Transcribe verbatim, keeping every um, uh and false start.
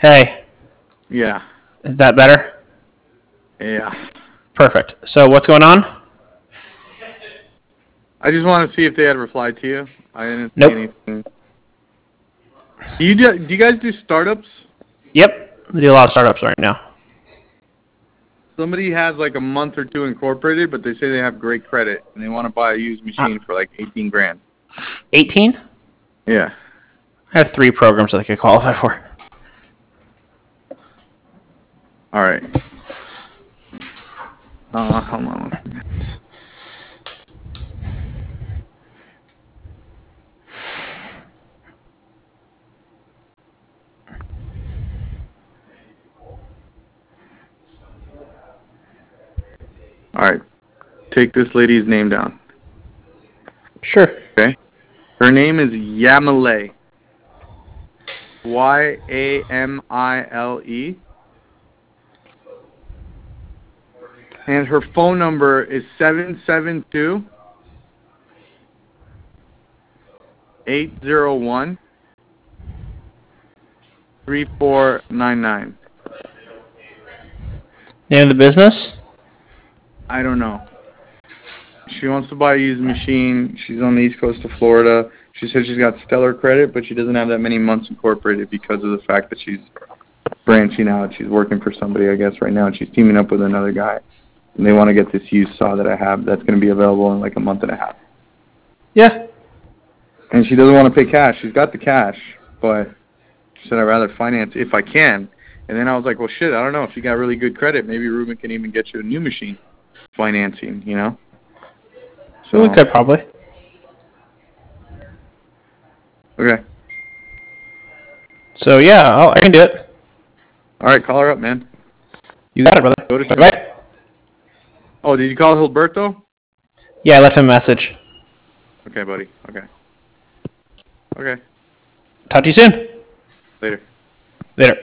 Hey, Yeah. is that better? Yeah. Perfect. So what's going on? I just want to see if they had replied to you. I didn't Nope. see anything. Do you do, do you guys do startups? Yep. We do a lot of startups right now. Somebody has like a month or two incorporated, but they say they have great credit and they want to buy a used machine Uh, for like eighteen grand. eighteen? Yeah. I have three programs that I could qualify for. All right. Uh, hold on. All right. Take this lady's name down. Sure. Okay. Her name is Yamile. Y A M I L E. And her phone number is seven seven two, eight zero one, three four nine nine. Name of the business? I don't know. She wants to buy a used machine. She's on the east coast of Florida. She said she's got stellar credit, but she doesn't have that many months incorporated because of the fact that she's branching out. She's working for somebody, I guess, right now, and she's teaming up with another guy. And they want to get this used saw that I have that's going to be available in like a month and a half. Yeah. And she doesn't want to pay cash. She's got the cash, but she said I'd rather finance if I can. And then I was like, well, shit, I don't know. If you got really good credit, maybe Ruben can even get you a new machine financing, you know? So, We could probably. okay. So yeah, I'll, I can do it. All right, call her up, man. You got it, brother. Go to Bye bye. Oh, did you call Hilberto? Yeah, I left him a message. Okay, buddy. Okay. Okay. Talk to you soon. Later. Later.